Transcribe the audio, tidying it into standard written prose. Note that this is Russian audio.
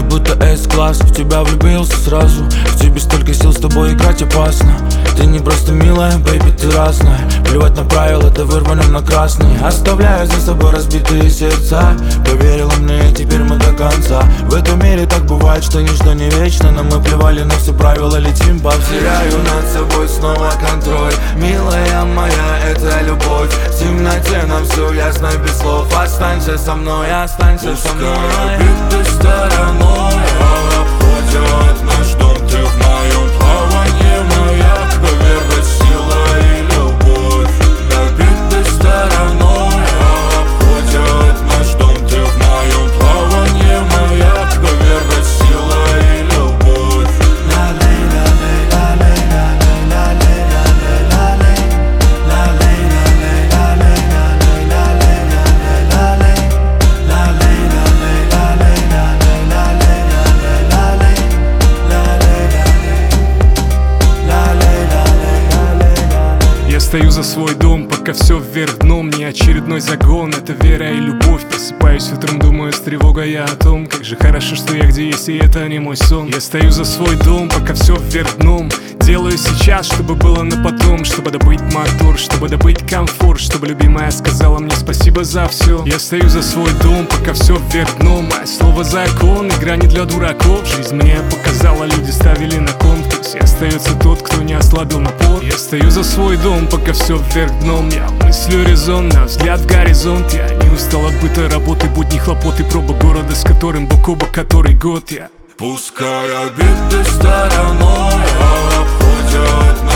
будто S-класс. В тебя влюбился сразу, в тебе столько сил, с тобой играть опасно. Ты не просто милая, бэйби, ты разная. Плевать на правила, да вырванем на красный. Оставляю за собой разбитые сердца. Поверила мне, и теперь мы до конца. В этом мире так бывает, что ничто не вечно. Но мы плевали на все правила, летим по всей. Теряю над собой снова контроль. Милая моя, это любовь. В темноте нам все ясно без слов. Останься со мной, останься со мной. Пускай обиды стороной обходят наш дом. Ты в моем плавании маяк, верность, сила и любовь. Обиды стороной обходят наш дом. Ты в моем плавании маяк, верность, сила и любовь. Стою за свой дом, пока все вверх дном. Не очередной загон, это вера и любовь. Просыпаюсь утром, думаю с тревогой я о том, как же хорошо, что я где есть, и это не мой сон. Я стою за свой дом, пока все вверх дном. Делаю сейчас, чтобы было на потом. Чтобы добыть мотор, чтобы добыть комфорт. Чтобы любимая сказала мне спасибо за все. Я стою за свой дом, пока все вверх дном. Мое слово закон, игра не для дураков. Жизнь мне показала, люди ставили на кон. И остается тот, кто не ослабил напор. Я стою за свой дом, пока все вверх дном. Я мыслю резонно, взгляд в горизонт. Я не устал от быта, работы, будни, хлопоты. Проба города, с которым бок о бок который год я. Пускай обиды стороной обходят